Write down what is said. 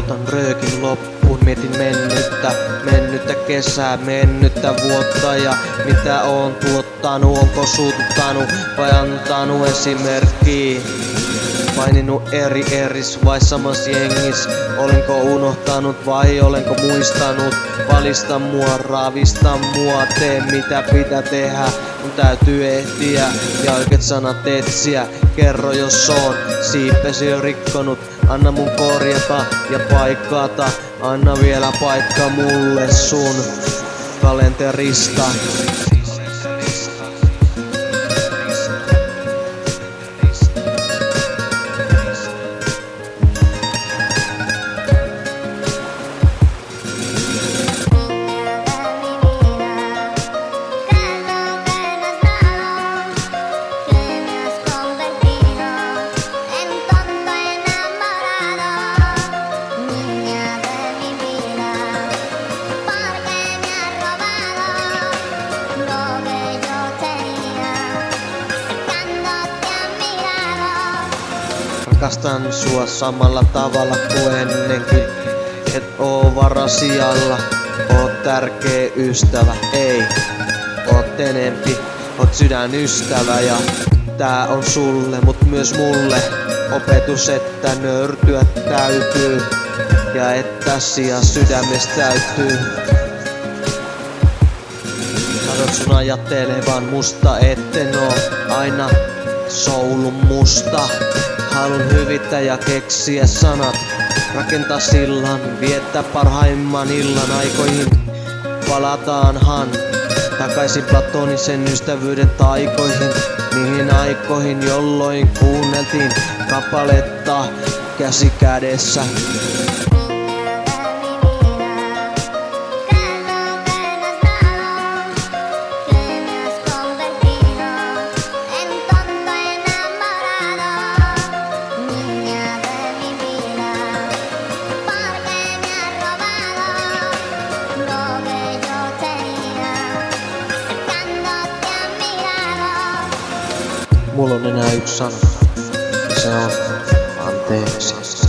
Odotan röökin loppuun, mietin mennyttä kesää, mennyttä vuotta ja mitä oon tuottanut, onko suututtanut vai antanut esimerkkiä. Paininut eris vai samas jengis, olenko unohtanut vai olenko muistanut? Valista mua, raavista mua, tee mitä pitää tehdä, mun täytyy ehtiä ja oikeet sanat etsiä. Kerro jos on siipesi jo rikkonut, anna mun korjata ja paikata. Anna vielä paikka mulle sun kalenterista. Rakastan sua samalla tavalla kuin ennenkin. Et oo varasijalla, oot tärkeä ystävä. Ei, oot enempi, oot sydänystävä. Ja tää on sulle, mut myös mulle opetus, että nöyrtyä täytyy ja että sija sydämestä täytyy. Kadot sun ajattelevan musta, etten oo aina soulun musta. Haluan hyvittää ja keksiä sanat, rakentaa sillan, viettää parhaimman illan aikoihin. Palataanhan takaisin platonisen ystävyyden taikoihin, niihin aikoihin jolloin kuunneltiin kappaletta käsi kädessä. Mulla on enää yksi sana, ja se on anteeksi.